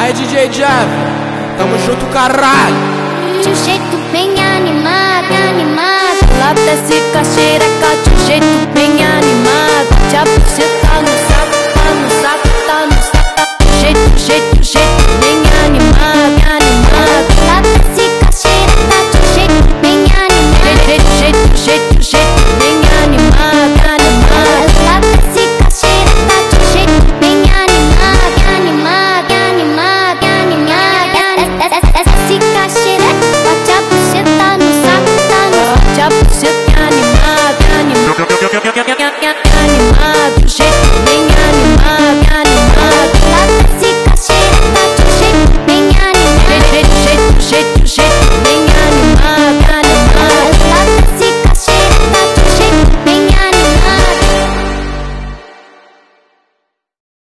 Aí DJ Jeff, tamo junto caralho. De um jeito bem animado, animado. Lá desce com a xereca de um jeito bem animado. Te apresento